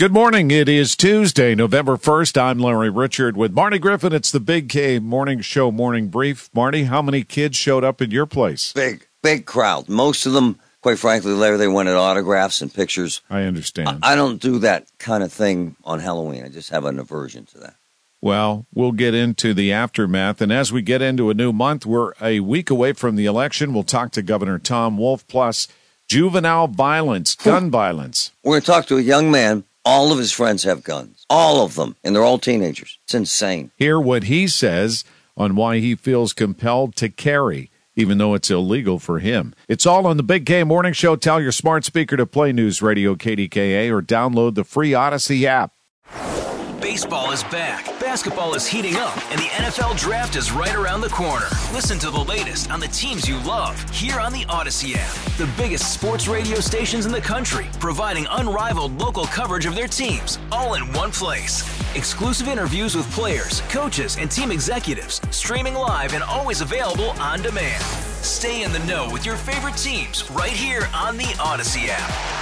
Good morning. It is Tuesday, November 1st. I'm Larry Richard with Marty Griffin. It's the Big K Morning Show Morning Brief. Marty, how many kids showed up at your place? Big crowd. Most of them, quite frankly, Larry, they wanted autographs and pictures. I understand. I don't do that kind of thing on Halloween. I just have an aversion to that. Well, we'll get into the aftermath. And as we get into a new month, we're a week away from the election. We'll talk to Governor Tom Wolf, plus juvenile violence, gun violence. We're going to talk to a young man. All of his friends have guns. All of them. And they're all teenagers. It's insane. Hear what he says on why he feels compelled to carry, even though it's illegal for him. It's all on the Big K Morning Show. Tell your smart speaker to play News Radio KDKA or download the free Odyssey app. Baseball is back, basketball is heating up, and the NFL Draft is right around the corner. Listen to the latest on the teams you love here on the Odyssey app. The biggest sports radio stations in the country, providing unrivaled local coverage of their teams, all in one place. Exclusive interviews with players, coaches, and team executives, streaming live and always available on demand. Stay in the know with your favorite teams right here on the Odyssey app.